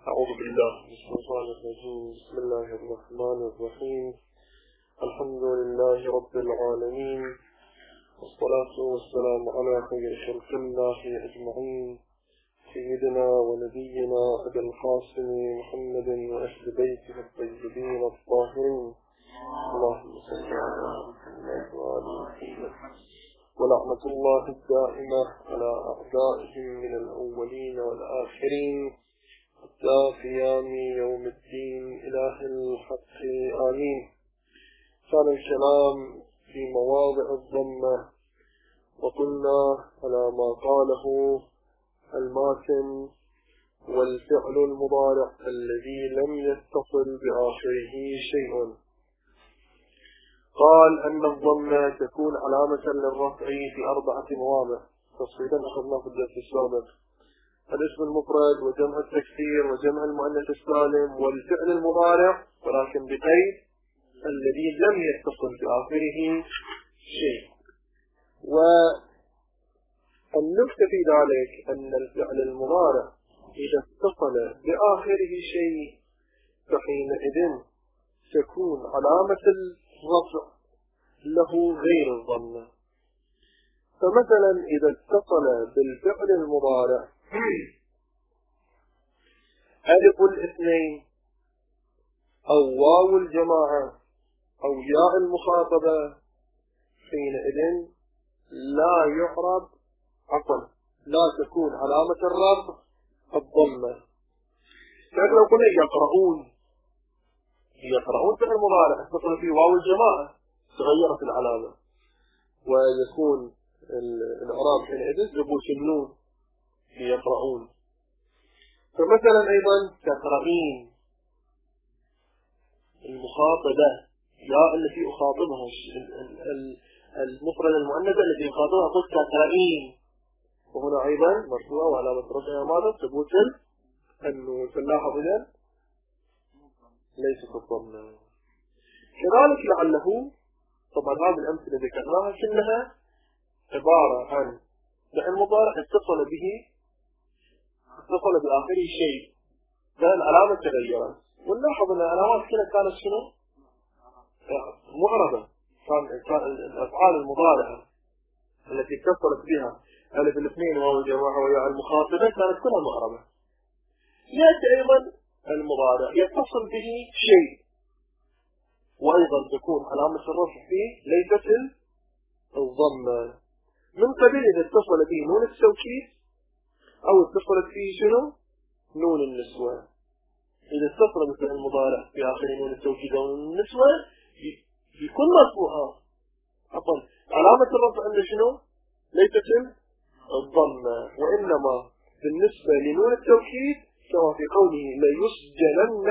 أعوذ بالله من الشيطان الرجيم. بسم الله الرحمن الرحيم. الحمد لله رب العالمين، والصلاة والسلام على خير خلق الله أجمعين، سيدنا ونبينا أبي القاسم محمد وأهل بيته الطيبين الطاهرين، اللهم صل على محمد وآل محمد. ولعنة الله الدائمة على أعدائهم من الأولين والآخرين حتى قيام يوم الدين، إله الحق آمين. كان الكلام في مواضع الضمة، وقلنا على ما قاله الماتن والفعل المضارع الذي لم يتصل بآخره شيء. قال أن الضمة تكون علامة للرفع في 4 مواضع، تفصيلا أخذنا في الدرس السابق: الاسم المفرد، وجمع التكسير، وجمع المؤنث السالم، والفعل المضارع، ولكن بقيد الذي لم يتصل بآخره شيء. والنكتة في ذلك أن الفعل المضارع إذا اتصل بآخره شيء فحينئذ تكون علامة الرفع له غير الضمة. فمثلا إذا اتصل بالفعل المضارع ألف الاثنين أو واو الجماعة أو ياء المخاطبة، حينئذ لا تكون علامة الرفع الضمة. لكن لو قلنا يقرؤون فعل مضارع اتصل فيه واو الجماعة تغيرت العلامة، ويكون الإعراب حينئذ ثبوت النون يقرؤون. فمثلا أيضا تقرؤين المخاطبة، يا التي أخاطبها، المفرد المؤنث التي أخاطبها قلت تقرؤين، وهنا أيضا مرفوعة وعلامة رفعها ماذا؟ ثبوت النون. فنلاحظ إذن ليست الضمة. كذلك لعله، طبعا هذه الأمثلة ذكرناها كلها عبارة عن فعل مضارع اتصل بآخره شيء، فالعلامة تغيرت. ونلاحظ أن العلامات كلها كانت شنو؟ معربة. كان الأفعال المضارعة التي اتصلت بها ألف الاثنين واو الجماعة وياء المخاطبة كانت كلها معربة. يأتي أيضا المضارع يتصل به شيء، وأيضا تكون علامة الرفع فيه ليست الضمة، من قبل إذا اتصل به نون التوكيد أو اتصلت فيه شنو؟ نون النسوة. إذا اتصل مثل المضارع في آخر نون التوكيد أو نون النسوة يكون مرفوعا. علامة الرفع عند شنو؟ ليست الضمة، وإنما بالنسبة لنون التوكيد كما في قوله ليسجنن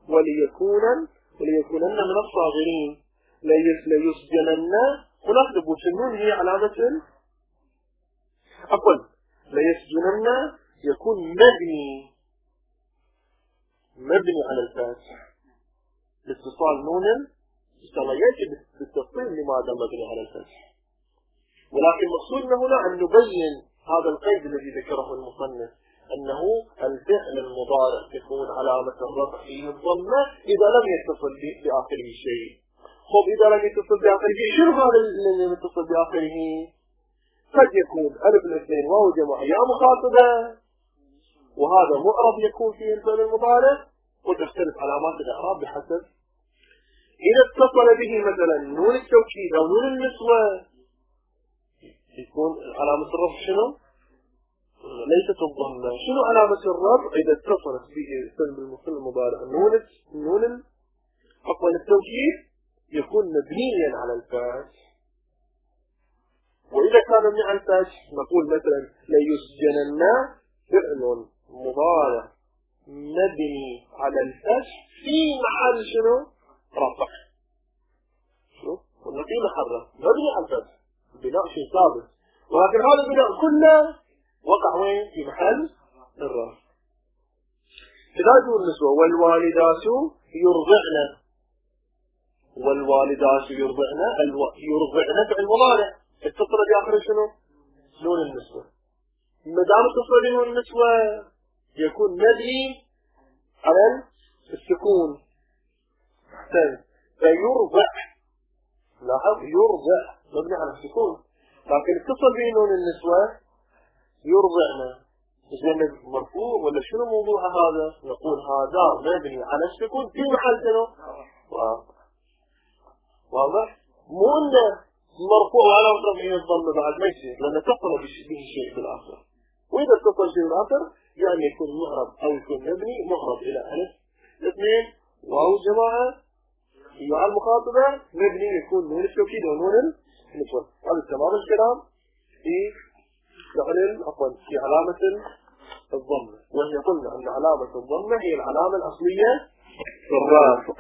وليكونن من الصاغرين، ليسجنن، هناك ثبوت النون هي علامة ليسجنن يكون مبني على الفتح لاتصال نون يأتي بالتفصيل لماذا مبني على الفتح. ولكن مقصودنا هنا أن نبين هذا القيد الذي ذكره المصنف، أنه الفعل المضارع تكون علامة الرفع فيه الضمة إذا لم يتصل بآخره شيء. إذا لم يتصل بآخره شيء، شنو هذا الذي يتصل بآخره؟ قد يكون ألف الاثنين واو جماعة يا مخاطبة، وهذا معرب يكون فيه الفعل المضارع، وتختلف علامات الإعراب بحسب. إذا اتصل به مثلا نون التوكيد أو نون النسوة يكون علامة الرفع شنو؟ ليست الضمة. شنو علامة الرفع إذا اتصلت به الفعل المضارع نون التوكيد يكون مبنيا على الفتح. وإذا كان مبني على الفتح نقول مثلا ليسجنن فعل مضارع مبني على الفتح في محل شنو؟ رفع. شوف قلنا في محل رفع مبني على الفتح، بناء شيء ثابت، ولكن هذا البناء كله وقع وين؟ في محل الرفع. كذلك النسوة والوالدات يرضعن فعل مضارع اتصل بآخر شنو؟ نون النسوة. ما دام اتصل بنون النسوة يكون مبني على السكون. فيرضع، لاحظ يرضع مبني على السكون، لكن اتصل به نون النسوة يرضعنا. زين مرفوع ولا شنو موضوع هذا؟ نقول هذا مبني على السكون في محل شنو؟ واضح؟ مو انه مرفوع على رفعه الضم بعد ما يصير، لان اتصل به شيء بالاخر. واذا اتصل شيء بالاخر يعني يكون معرب او يكون مبني معرب الى الف الاثنين واو جماعه مع المخاطبه مبني يكون نون التوكيد ونون النسوه. هذا تمام الكلام في في علامه الضمه، وهي قلنا ان علامه الضمه هي العلامه الاصليه في الرافع.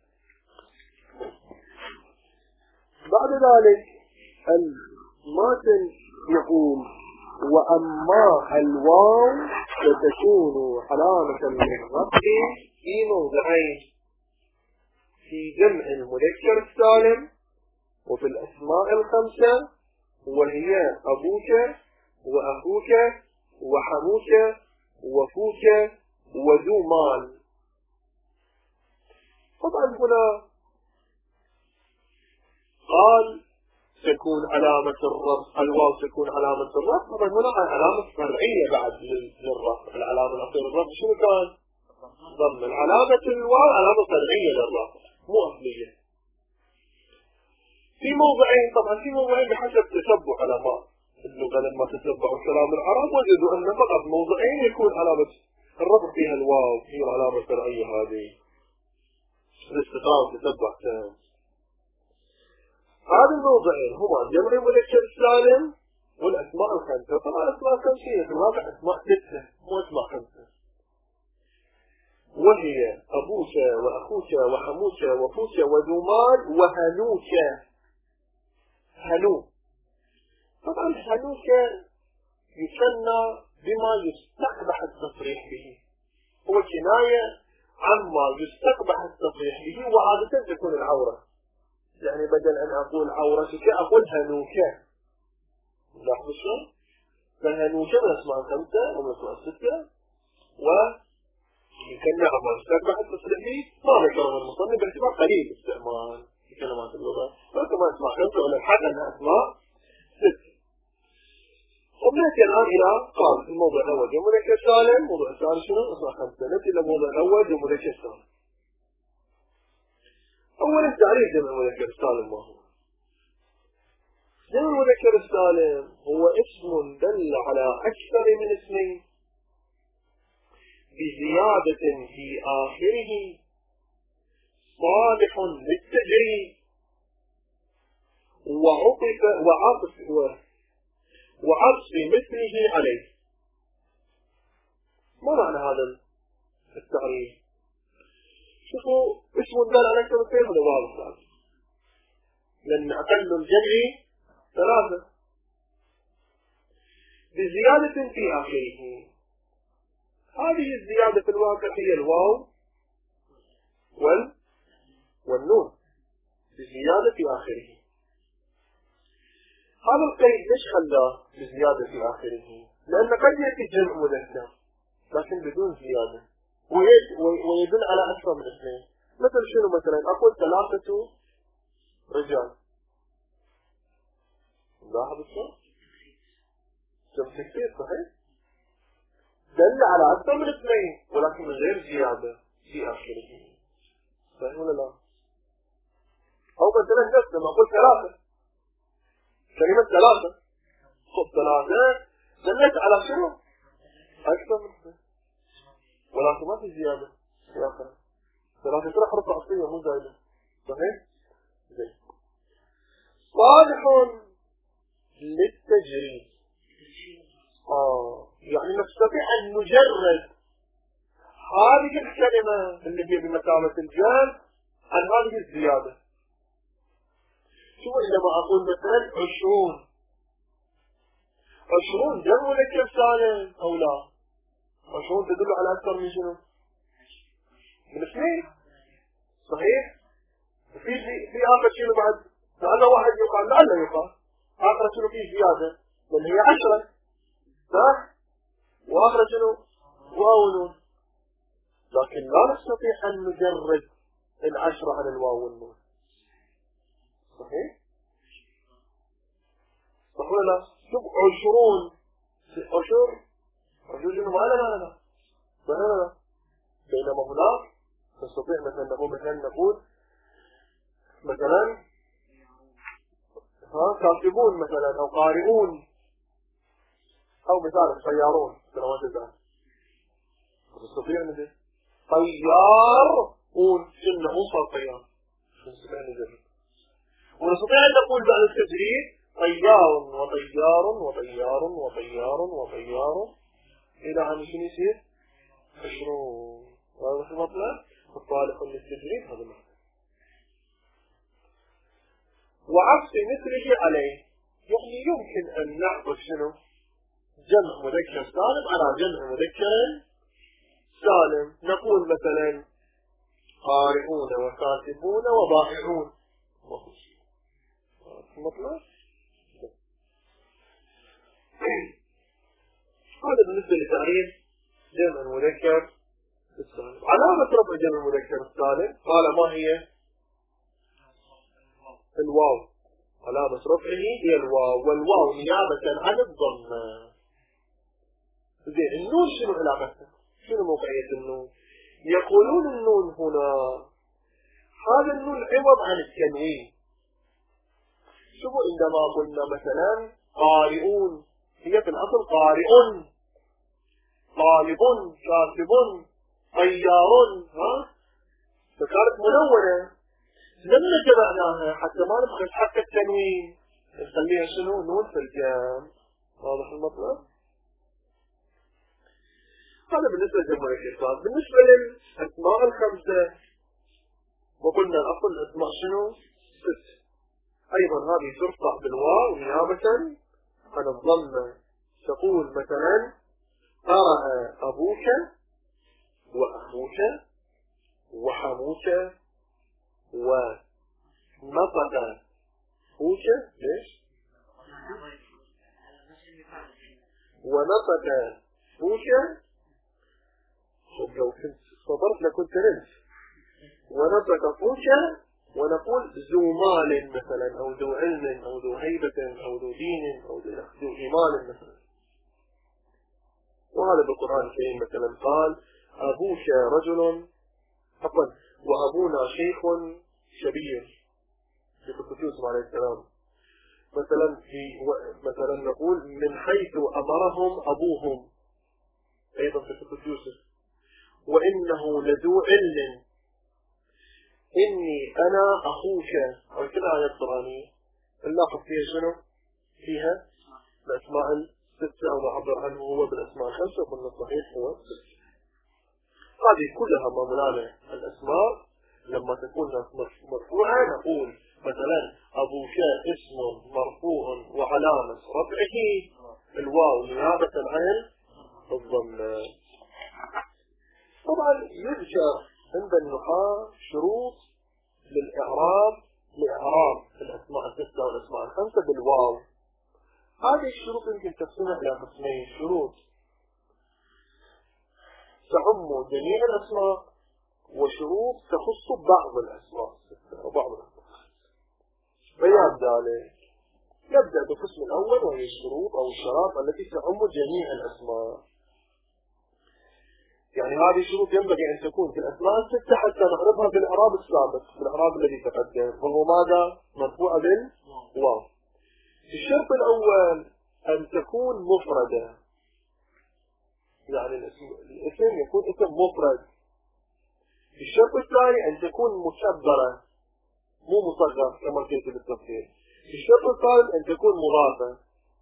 بعد ذلك الماتن يقول وأما الواو فتكون علامة للرفع في موضعين: في جمع المذكر السالم وفي الأسماء الخمسة، وهي أبوك وأخوك وحموك وفوك وذو مال. طبعا هنا قال تكون علامة الرفع، الواو تكون علامة الرفع. طبعا هنا علامة فرعية بعد للرفع. العلامة الأصلية للرفع شنو كان؟ ضم. العلامة الواو علامة فرعية للرفع مو أصلية. في موضعين، طبعا في موضعين بحسب تتبع علماء اللغة لما تتبعوا كلام العرب وجدوا أن فقط موضعين يكون علامة الرفع فيها الواو هي العلامة الفرعية هذه. الاستقامة تتبع هذا الموضعين هما جمع المذكر السالم والأسماء الخمسة. طبعا الأسماء الخمسة في الواقع أسماء 6 مو أسماء 5، وهي أبوك وأخوك وحموك وفوك وذو مال وهنوك. هنو، طبعا هنوك يسمى بما يستقبح التصريح به، هو كناية عما يستقبح التصريح به، وعادة تكون العورة. يعني بدل أن أقول عورتك أقول هنوك. لاحظوا شلون؟ فهنوك من أسماء 5 ومن أسماء 6، ويكنى عما يستقبح التصريح به ما ذكره المصنف باعتبار قليل استعمال في كلمات اللغة، فكما أسماء 5 ولا الحد أنها أسماء 6. وبنأتي الآن إلى قال الموضوع الأول جمع مذكر سالم، الموضوع الثاني شنو؟ أسماء 5. نأتي إلى الموضوع الأول جمع مذكر سالم. أولا تعريف جمع المذكر السالم ما هو؟ جمع المذكر السالم هو اسم دل على أكثر من اسمين بزيادة في آخره صالح للتجريد وعطف مثله عليه. ما معنى هذا التعريف؟ شوفوا اسم دل على أكثر من اسمين هذا واضح، لأن أقل الجمع 3 بزيادة في آخره. هذه الزيادة في الواقع هي الواو والنون بزيادة في آخره. هذا القيد ليش خلاه بزيادة في آخره؟ لأن قد يأتي جمع مذكر لكن بدون زيادة ويدل على أكثر من اثنين. مثل شنو؟ مثلا أقول 3 رجال. لاحظ الصوت؟ جمع كثير صحيح؟ دل على أكثر من اثنين ولكن من غير زيادة في آخره. صحيح ولا لا؟ أو مثلا نفس لما أقول 3 كلمة 3 خب 3 دلت على شنو؟ أكثر من اثنين ولكن ما في زيادة في آخره. 3 ترى حرف أصلية مو زايدة. صحيح؟ زين. صالح للتجريد. يعني نستطيع أن نجرد هذه الكلمة اللي هي بمثابة الجر عن هذه الزيادة. شو عندما أقول مثلا 20 جمع مذكر سالم أو لا؟ 20 تدل على أكثر من شنو؟ من اثنين. صحيح؟ في آخر شنو بعد؟ لعل واحد يقال لعل يقال آخر شنو فيه زيادة لأن هي 10 صح؟ وآخر شنو؟ واو ونون. لكن لا نستطيع أن نجرد 10 عن الواو والنون. صحيح؟ صح ولا لا؟ شوف 20 عشر ما لا بينما هناك نستطيع مثلا نقول مثلا كاتبون مثلا أو قارئون أو مثلا سيارون سنوات الآن. نستطيع نجد طيارون إنه صار طيار. نستطيع نجد ونستطيع أن نقول بعد التجريد طيار وطيار وطيار وطيار وطيار إلى أن يصير 20. هذا المطلب الطالق للتجريد هذا المطلب. وعكس مثله عليه يعني يمكن أن نعطف شنو جمع مذكر سالم على جمع مذكر سالم. نقول مثلا قارئون وكاتبون وبائعون. مطلب هذا بالنسبة لتعريف جمع المذكر السالم. علامة رفع جمع المذكر السالم قال ما هي؟ الواو. علامة رفعه هي الواو، والواو نيابة عن الضمة. زين النون شنو علاقتها؟ شنو موقعية النون؟ يقولون النون هنا هذا النون عوض عن التنوين. شوفوا عندما قلنا مثلا قارئون هي في الأصل قارئ، طالب، كاتب، طيار، فكانت منونة. لما جمعناها حتى ما نبغى حق التنوين نخليها شنو؟ نون في الجمع. واضح المطلب؟ هذا بالنسبة لجمع الكتاب. بالنسبة للأسماء الخمسة وقلنا الأصل الأسماء شنو؟ 6. أيضا هذه ترفع بالواو نيابة عن الضمة. تقول مثلا قرأ أبوك وأخوك وحموك ونطق أخوك. ليش؟ ونطق أخوك. لو كنت صبرت لكنت نمت. ونطق أخوك. ونقول ذو مال مثلا أو ذو علم أو ذو هيبة أو ذو دين أو ذو إيمان مثلا. وهذا بالقرآن الكريم مثلا قال أبوك رجل عفوا وأبونا شيخ شبير في قصة يوسف عليه السلام. مثلا نقول من حيث أمرهم أبوهم أيضا في قصة يوسف. وإنه لذو علم إني أنا أخوك. أو كل آية قرآنية اللاحظ فيها شنو؟ فيها الأسماء 6 أو ما عبر عنه هو بالأسماء 5 وقلنا الصحيح هو 6. هذه كلها مضمونة الأسماء. لما تكون مرفوعة نقول مثلا أبوك اسم مرفوع وعلامة رفعه الواو نيابة عن الضمة. طبعا يذكر عند النحاة شروط لإعراب الأسماء 6 والأسماء 5 بالواو. هذه الشروط يمكن تقسمها إلى قسمين. شروط تعم جميع الأسماء وشروط تخص بعض الأسماء وبعض الأسماء. بيان ذلك نبدأ بالقسم الأول وهي الشروط أو الشرائط التي تعم جميع الأسماء. يعني هذه الشروط ينبغي أن تكون في الأسماء 6 حتى نعرفها في الإعراب السابق في الإعراب الذي تقدم وهو ماذا؟ مرفوع بالواو. الشرط الأول أن تكون مفردة. يعني الاسم يكون اسم مفرد. الشرط الثاني أن تكون مكبرة مو مصغر كما قلت بالتفصيل. الشرط الثالث أن تكون مضافة.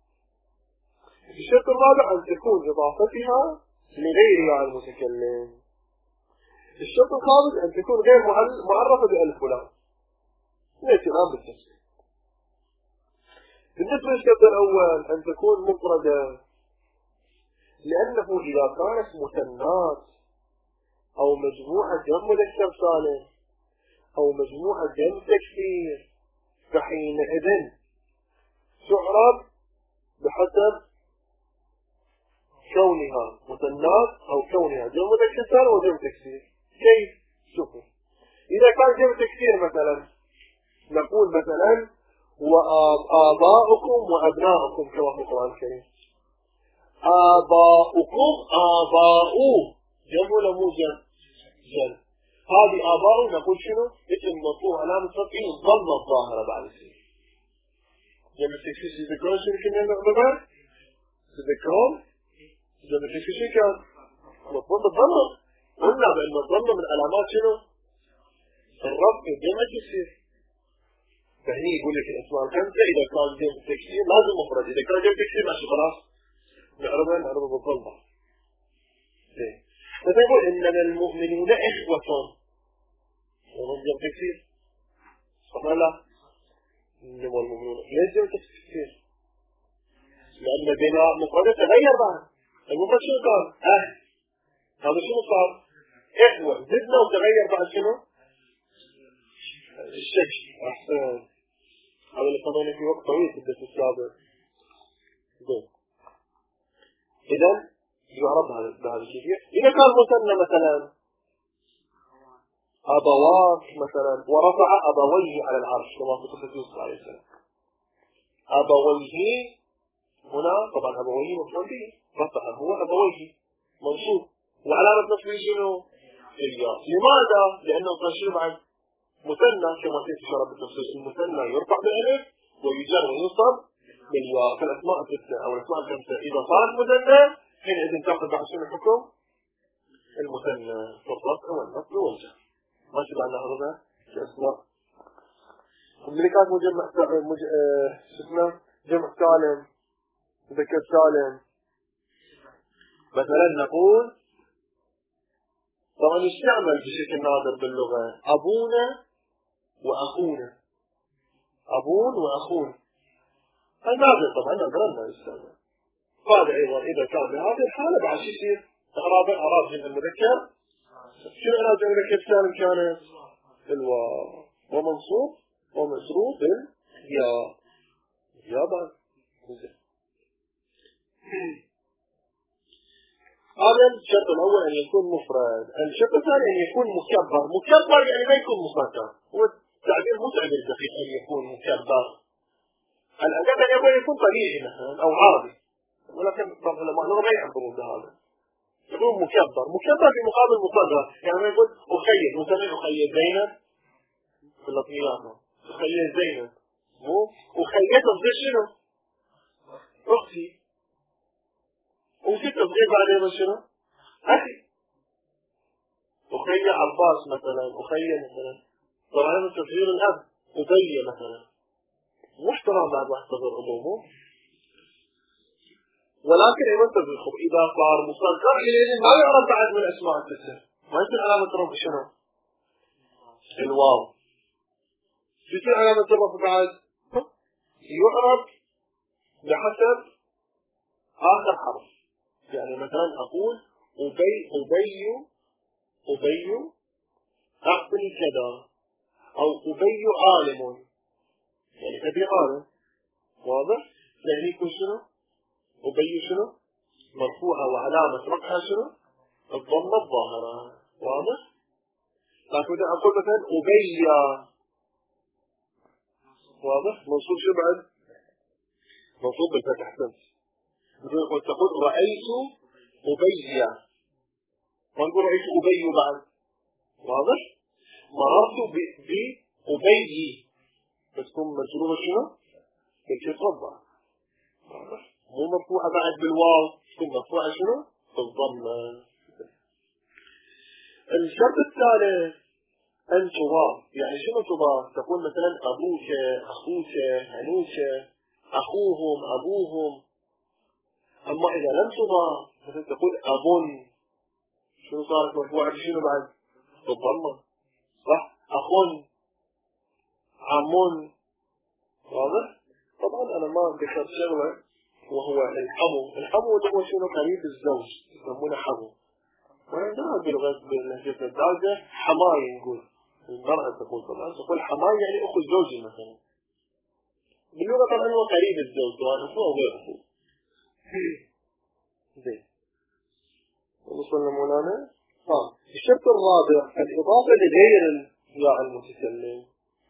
الشرط الرابع أن تكون إضافتها لغيرها المتكلم. الشرط الخامس أن تكون غير معرفة بألف ولام. نأتي الآن بالتفصيل. بالنسبة للشرط الأول أن تكون مفردة لأنه إذا كانت مثنات أو مجموعة جمع مذكر سالم أو مجموعة جمع تكسير فحينئذ تعرب بحسب كونها مثنات أو كونها جمع مذكر سالم وجمع تكسير. كيف؟ شوفوا، إذا كان جمع تكسير مثلا نقول مثلا وآباؤكم وأبناؤكم كما في القرآن الكريم. آباؤكم آباء جمع ولا مو جمع؟ جمع. هذه آباء نقول شنو؟ اسم مرفوع علامة رفعه الضمة الظاهرة بعد السين. جمع تكسير يذكرون شنو كنا نعمل؟ تذكرون؟ جمع تكسير شو كان؟ مفروض الضمة. قلنا بأن الضمة من علامات شنو؟ الرفع جمع تكسير. فهني يقول لك الأسماء الخمسة إذا كان جمع تكسير لازم مفرد، إذا كان جمع تكسير ماشي خلاص نعرفها بالضمة. فتقول إنما المؤمنون إخوة وهم جمع تكسير صح ولا لا؟ إنما المؤمنون ليش جمع تكسير؟ لأن بناء مفردة تغير بعد. المفرد شنو كان؟ هذا شنو صار؟ إخوة زدنا وتغير بعد شنو؟ الشكل. أحسن. هذا اللي قضينا في وقت طويل في الدرس السابق. إذا يعرض بهذه الكيفية. إذا كان مثنى مثلا أبواك مثلا ورفع أبويه على العرش كما في قصة يوسف عليه السلام. أبويه هنا طبعا أبويه مفعول به، رفع هو أبويه منصوب وعلامة نصبه شنو؟ الياء. لماذا؟ لأنه تنشير بعد مثنى كما تشرب بالتفسير. المثنى يرفع بالألف ويجر وينصب بالياء. فالأسماء الستة أو الأسماء الخمسة إذا صارت مثنى حينئذ تأخذ بعد شنو الحكم؟ المثنى في الرفع والنصب والجر. ما شبعنا هذا كأسماء. الملكات مجمع اسمه جمع سالم مذكر سالم. مثلا نقول طبعا يستعمل بشكل نادر باللغة أبونا وأخونا. أبون وأخون هذا نادر طبعا نادر يستعمل. هذا أيضا إذا كان بهذه الحالة بعد شو يصير؟ إعراب جمع المذكر. شنو إعراب جمع المذكر سالم كانت؟ الواو ومنصوب ومجرور بالياء. يا بعد هذا الشرط الأول أن يكون مفرد. الشرط الثاني أن يكون مكبر. مكبر يعني ما يكون مصغر. هو التعبير مو تعبير دقيق أن يكون مكبر. الأدب أن يكون طبيعي مثلا أو عربي، ولكن بعض العلماء ما يعبرون بهذا. يكون مكبر. مكبر في مقابل مصغر. يعني ما يقول أخيل مثلا أخيل زينب في اللطميات أخيل زينب مو أخيل تصغير شنو؟ أختي. وفي تصغير بعدين شنو؟ أخي. أخي عباس مثلا أخي مثلا. طبعا هذا تصغير الأب. أبي مثلا محترم بعد واحد تصغير أمومه. ولكن أيضا تصغير إذا صار مصغر إليه ما يعرف بعد من أسماء التسر. ما يصير علامة رفع شنو؟ الواو. يصير علامة رفع بعد يعرف بحسب آخر حرف. يعني مثلا أقول أبي أعطني كذا أو أبي عالم يعني أبي عالم. واضح؟ يعني يكون شنو؟ أبي شنو؟ مرفوعة وعلامة رفعها شنو؟ الضمة الظاهرة. واضح؟ لكن إذا أقول مثلا أبي واضح؟ منصوب شو بعد؟ منصوب بالفتح. أحسنت. تقول رأيت أبي ما نقول رأيت أبي بعد. واضح؟ مررت بأبي بس تكون مجرورة شنو؟ بالكسرة الضاء. واضح؟ مو مرفوعة بعد بالواو، تكون مرفوعة شنو؟ بالضمة. الشرط الثالث أن تضاف. يعني شنو تضاف؟ تقول مثلا أبوك أخوك هنوك أخوهم أبوهم. أما إذا لم تضاف مثلا تقول أبن شنو صارت مرفوعة بشنو بعد؟ بالضمة. صح؟ أخون عمون. واضح؟ طبعا أنا ما ذكرت شغلة وهو الحمو هو شنو قريب الزوج يسمونه حمو. وعندنا بلغة الدارجة حماي نقول. المرأة تقول طبعا تقول حماي يعني أخو زوجي مثلا. باللغة طبعا هو قريب الزوج سواء أخوه أو غير أخوه. زين. وصلنا مولانا. الشرط الرابع الإضافة لغير الياء المتكلم.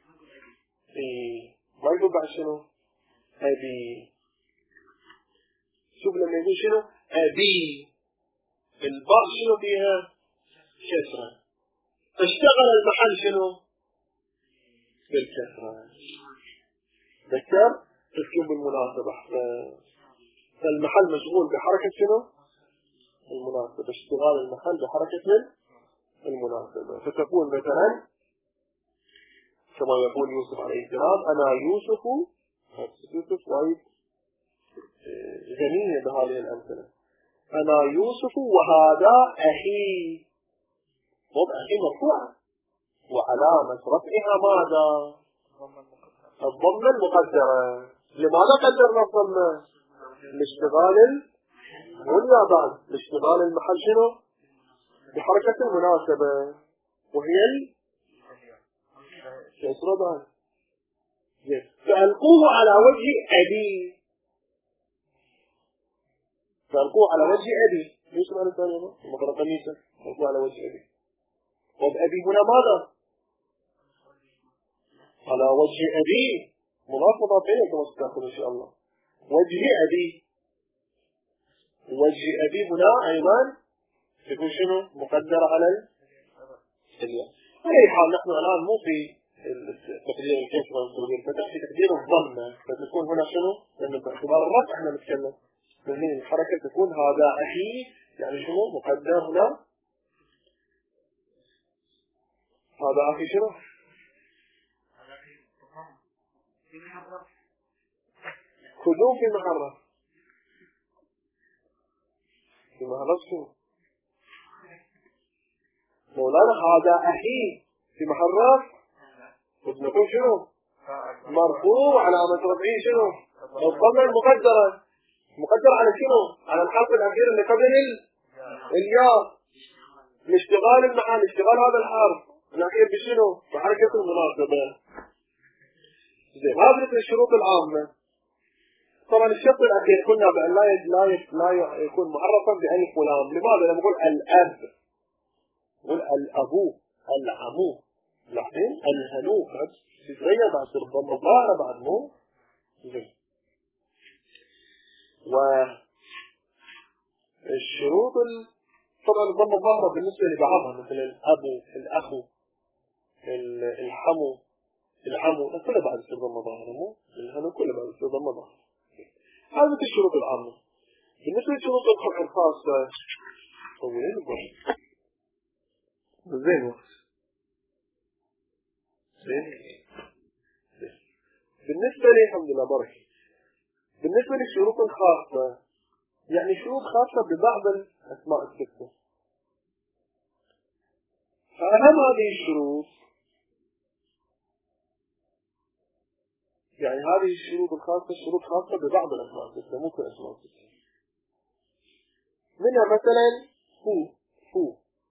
ما يقول بعد شنو؟ أبي. شوف لما يقول شنو؟ أبي، الباء شنو فيها؟ كسرة. اشتغل المحل شنو؟ بالكسرة. ذكر تكتب بالمناسبة. فالمحل مشغول بحركة شنو؟ المناسبة. اشتغال المحل بحركة المناسبة. فتكون مثلا كما يقول يوسف عليه السلام: أنا يوسف. يوسف وايد غنية بهذه الأمثلة. أنا يوسف وهذا أخي. طب أخي مرفوعة وعلامة رفعها ماذا؟ الضمة المقدرة. لماذا قدرنا الضمة؟ لاشتغال واليابان، لاشتغال المحل شنو؟ بحركة المناسبة وهي الكسرة. فألقوه على وجه أبي. فألقوه على وجه أبي. ليش معنى الثاني هذا؟ المقرأ قميصة. ألقوه على وجه أبي. وبأبي هنا ماذا؟ على وجه أبي مضاف مضاف إليه كما ستأخذ إن شاء الله. وجه أبي. وجه أبي هنا أيضا يكون شنو؟ مقدر على الياء. على أي حال نحن الآن مو في تقدير الكسرة والتقدير الفتح، في تقدير الضمة. فتكون هنا شنو؟ لأن باعتبار الرفع احنا نتكلم. من الحركة تكون هذا أخي، يعني شنو؟ مقدر هنا. هذا أخي شنو؟ خذوه في محرة. في محرة شنو؟ مولانا هذا أخي في محرة. نقول شنو؟ مرفوع علامة رفعه شنو؟ الضمة المقدرة. مقدر على شنو؟ على الحرف الأخير اللي قبل الياء. لاشتغال المحل، اشتغال هذا الحرف الأخير بشنو؟ بحركة المناسبة. زين، هذه الشروط العامة. طبعا الشرط الأخير قلنا بأن لا يكون معرفا بألف ولام. لماذا؟ لما نقول الأب، نقول الأبو، العمو، لاحظين الهنو بعد تتغير بعد الضم الظاهرة بعد مو. زين. والشروط طبعا الضم الظاهرة بالنسبة لبعضها مثل الأبو، الأخو، الحمو، العمو، كله بعد الضم الظاهرة. مو الهنو كله بعد الضم الظاهرة. هذه الشروط العامة. بالنسبة لشروط الخاصة طولين الضم. زين وقت. زين. بالنسبة لي الحمد لله بركة. بالنسبة للشروط الخاصة يعني شروط خاصة ببعض الأسماء الستة. فأهم هذه الشروط يعني هذه الشروط الخاصة شروط خاصة ببعض الأسماء الستة مو كل الأسماء الستة. منها مثلا فو.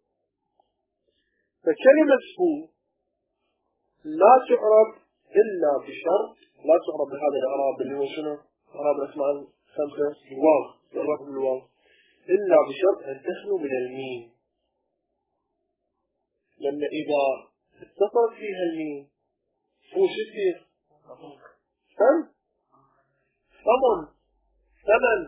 فكلمة فو لا تعرف إلا بشرط، لا تعرف بهذا الإعراب اللي هو شنو؟ إعراب الأسماء الخمسة الواو، الرفع بالواو، إلا بشرط أن تخلو من الميم. لأن إذا اتصلت فيها الميم فو شو تصير؟ ثمن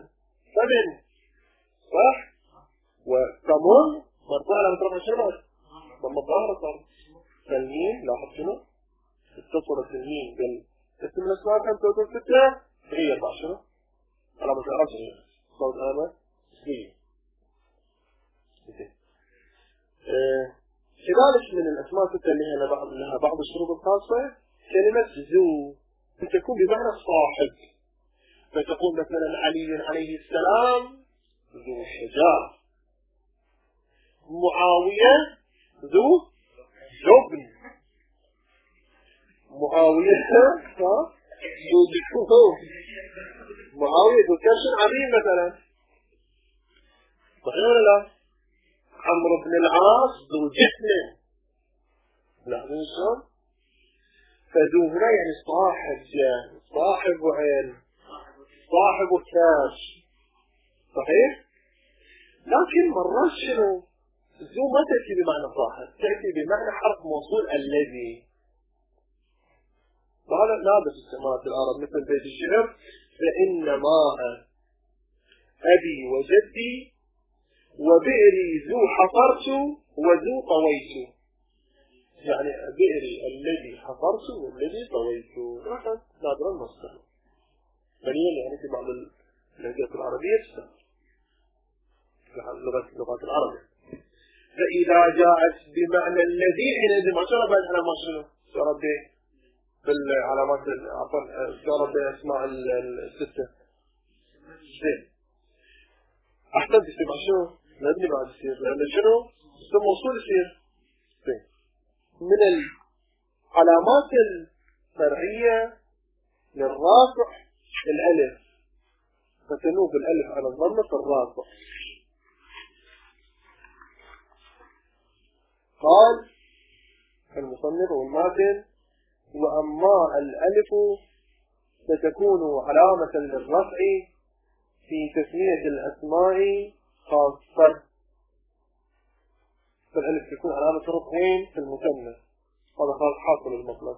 صح؟ وثمن مرفوع على مطرح الشمال ثم الظاهرة صار. فالميم لاحظ شنو؟ اتصلت الميم بالاسم الأسماء 5 تغير بعد شنو؟ علامة الإعراب تغير. صارت علامة اسمية. كذلك من الأسماء الستة اللي لها بعض الشروط الخاصة كلمة ذو تكون بمعنى صاحب. فتقول مثلا علي عليه السلام ذو الشجاعة، معاوية ذو جبن، معاوية ذو جبن، معاوية ذو كرش عظيم مثلا. صحيح ولا لا؟ عمرو بن العاص ذو جسم. لاحظين شلون؟ فذو هنا يعني صاحب وعين، صاحب كاش. صحيح؟ لكن مرات شنو؟ الزو ما تأتي بمعنى صاحب، تأتي بمعنى حرف موصول الذي. وهذا لابس استعمال في العرب مثل بيت الشعر: فإن ماء أبي وجدي وبئري ذو حفرت وذو طويت. يعني بئري الذي حفرت والذي طويت. هذا نادر المصدر. بنيا يعني في بعض اللهجات العربية لغات العرب. فإذا جاءت بمعنى الذي حينئذ ما شرب العلامات شنو؟ شرب بالعلامات عفوا شرب بأسماء الستة. زين. أحسنت يصير شنو؟ نبني بعد يصير لأن شنو؟ اسم موصول يصير. زين. من العلامات الفرعية للرافع الألف، فتنوب الألف على الضمة في الرافع. قال المصنف والماتن: وأما الألف ستكون علامة للرفع في تسمية الأسماء خاصة. فالألف تكون علامة رفعين في المثنى، هذا خاص حاصل المطلق.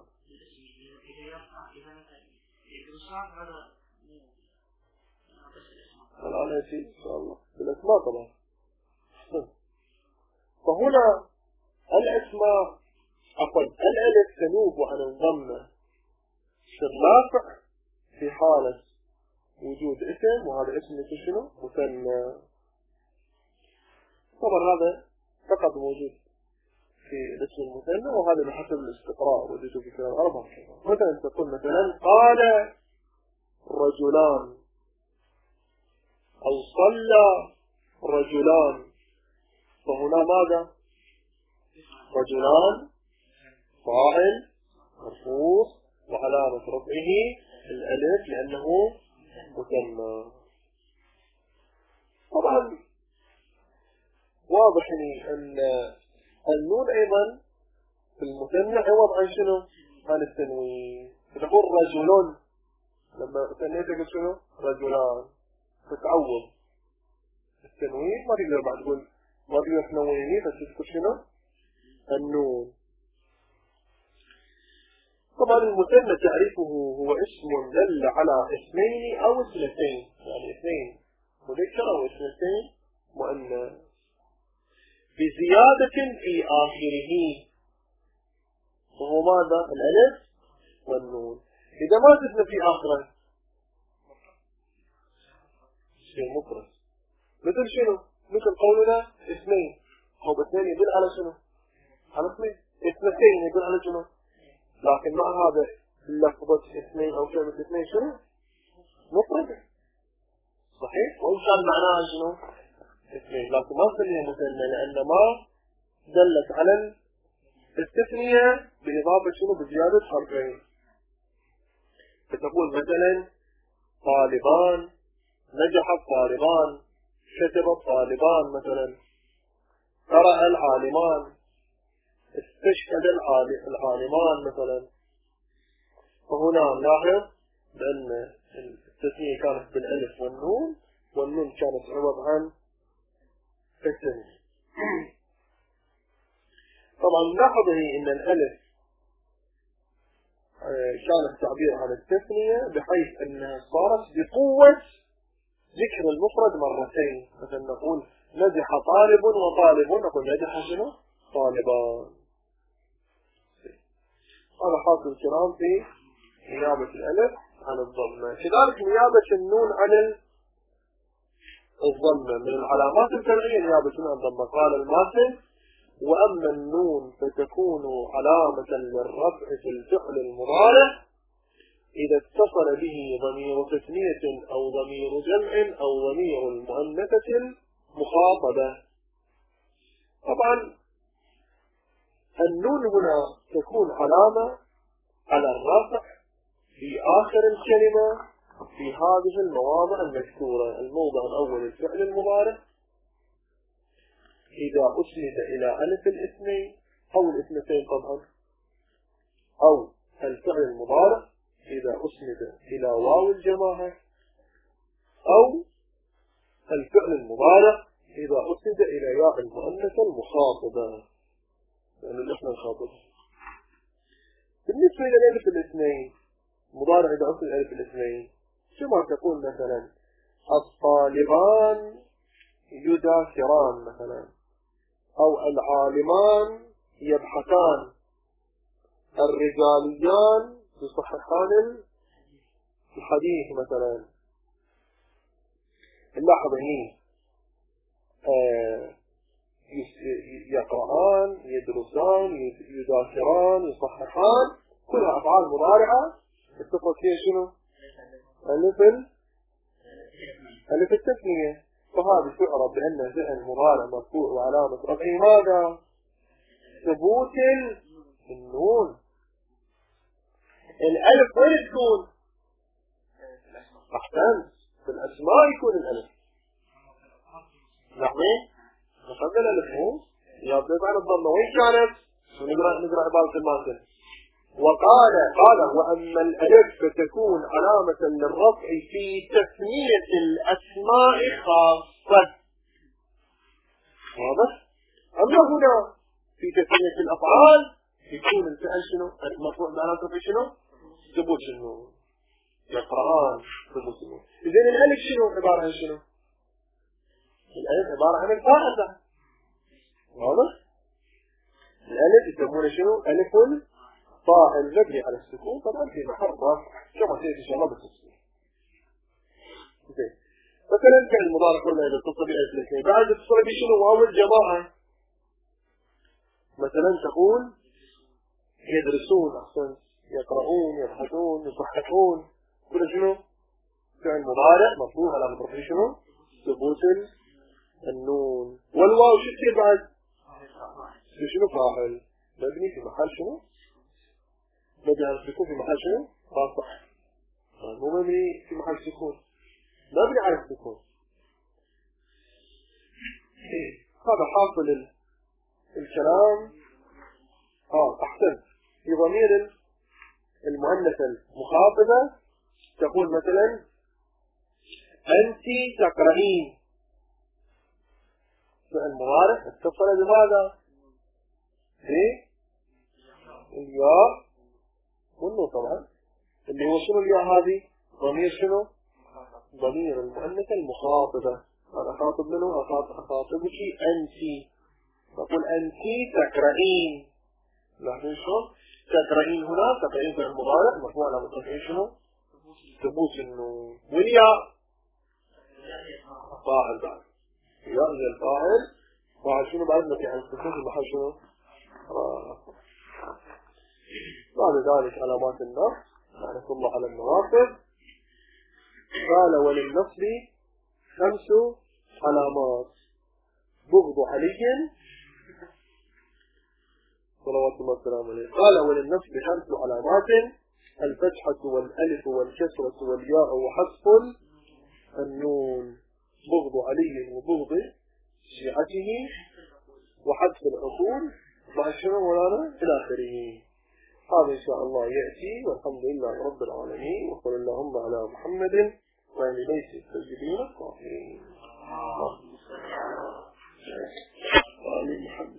الآن يأتي إن شاء الله بالأسماء طبعا. فهنا الأسماء عفوا الألف تنوب عن الضمة في الرافع في حالة وجود اسم، وهذا اسم مثل شنو؟ مثنى. طبعا هذا فقط موجود في الاسم المثنى، وهذا بحسب الاستقراء وجدته في كلام العرب. مثلا تقول مثلا قال رجلان أو صلى رجلان، فهنا ماذا؟ رجلان فاعل مرفوع وعلامة رفعه الألف لأنه مثنى. طبعا واضح أن النون أيضا في المثنى عوض عن شنو؟ عن التنوين. فتقول رجل، لما ثنيت قلت شنو؟ رجلان، فتعوض التنوين. ما تقدر بعد تقول ما تقدر تنويني فتذكر شنو؟ النون. طبعا المثنى تعريفه هو اسم دل على اسمين أو اثنتين، يعني اثنين مذكر أو اثنتين مؤنث بزيادة في آخره، وهو ماذا؟ الألف والنون. إذا ما زدنا في آخره شيء مفرد. مثل شنو؟ مثل قولنا اثنين، هو اثنين يدل على شنو؟ على اثنين. اثنتين يدل على شنو؟ لكن مع هذا لفظة اثنين أو كلمة اثنين شنو؟ مفرد صحيح؟ وإن كان معناها شنو؟ اثنين، لكن ما نسميها مثنى لأن ما دلت على التثنية بإضافة شنو؟ بزيادة حرفين. فتقول مثلا طالبان، نجح الطالبان، كتب الطالبان مثلا، قرأ العالمان، استشهد العالمان مثلا. فهنا نلاحظ بأن التثنية كانت بالألف والنون، والنون كانت عوض عن التثنية. طبعا نلاحظ أن الألف كان التعبير عن التثنية بحيث أنها صارت بقوة ذكر المفرد مرتين. مثلا نقول نجح طالب وطالب، نقول نجح شنو؟ طالبان. هذا حاصل الكرام في نيابة الألف عن الضمة. كذلك نيابة النون عن الضمة من العلامات الفرعية نيابة النون عن الضمة. قال الماتن: وأما النون فتكون علامة للرفع في الفعل المضارع إذا اتصل به ضمير تثنية أو ضمير جمع أو ضمير المؤنثة المخاطبة. طبعا النون هنا تكون علامة على الرفع في آخر الكلمة في هذه المواضع المذكورة: الموضع الأول الفعل المضارع إذا أسند إلى ألف الاثنين أو الاثنتين طبعا، أو الفعل المضارع إذا أسند إلى واو الجماعة، أو الفعل المضارع إذا أسند إلى ياء المؤنث المخاطبة لأنه إحنا نخاطب. بالنسبة إلى الألف الاثنين مضارع إذا أسند ألف الاثنين كما تقول مثلا الطالبان يذاكران مثلا، أو العالمان يبحثان، الرجاليان يصححان الحديث مثلا. نلاحظ هنا يقرآن، يدرسان، يذاكران، يصححان، كلها أفعال مضارعة اتصل فيها شنو؟ ألف التثنية، فهذه تعرف بأنها فعل مضارع مرفوع وعلامة رفعه ماذا؟ ثبوت النون. الألف وين تكون؟ أحسنت، في الأسماء يكون الألف. لحظة نقبل الألف مو يا بلاد عن الضمة وين كانت؟ نقرأ عبارة الماثل. وقال وأما الألف فتكون علامة للرفع في تثنية الأسماء خاصة. واضح؟ أما هنا في تثنية الأفعال يكون الفعل شنو؟ المرفوع بعلامة رفعه شنو؟ ثبوت النون. يقرآن ثبوت النون. إذن الألف شنو؟ عبارة عن شنو؟ الألف عبارة عن الفاعل. واضح؟ الألف يسمونه شنو؟ ألف فاعل مبني على السكون، طبعا في محل رفع كما سيأتي إن شاء الله بالتفصيل. زين. مثلا فعل المضارع قلنا إذا اتصل بألف الاثنين، بعد اتصل بشنو؟ واو الجماعة. مثلا تقول يدرسون، أحسن، يقرؤون، يبحثون، يصححون، كل شنو؟ فعل مضارع مرفوع على رفعه شنو؟ ثبوت النون. والواو شو تصير بعد؟ شنو؟ فاعل مبني في محل شنو؟ مبني على السكون في محل شنو؟ رفع. مو مبني في محل سكون، مبني على السكون. هذا حاصل الكلام. أحسن. في ضمير المؤنث المخاطبة تقول مثلا أنت تقرأين، فعل مضارع اتصل بماذا؟ الياء والنون طبعا، اللي هو شنو الياء هذه؟ ضمير شنو؟ ضمير المؤنث المخاطبة. أنا أخاطب منه؟ أخاطبك أنت، تقول أنت تقرأين. لاحظين شلون؟ تقرأين هنا، تقرأين فعل مضارع مرفوع على مترفعه شنو؟ ثبوت النون. والياء فاعل بعد. الياء هي الفاعل. فاعل شنو بعد؟ مبني على السكون في محل شنو؟ بعد ذلك علامات النصب، نعرف الله على النواصب. قال وللنصب 5 علامات: بغض علي صلوات الله والسلام عليه. قال وللنصب 5 علامات: الفتحة والألف والكسرة والياء وحذف النون. بغض علي وبغض شيعته وحذف العقول مع الشنو ولانا إلى آخره. هذا إن شاء الله يأتي، والحمد لله رب العالمين، وصلى اللهم على محمد وعلى بيت السيدين الطاهرين.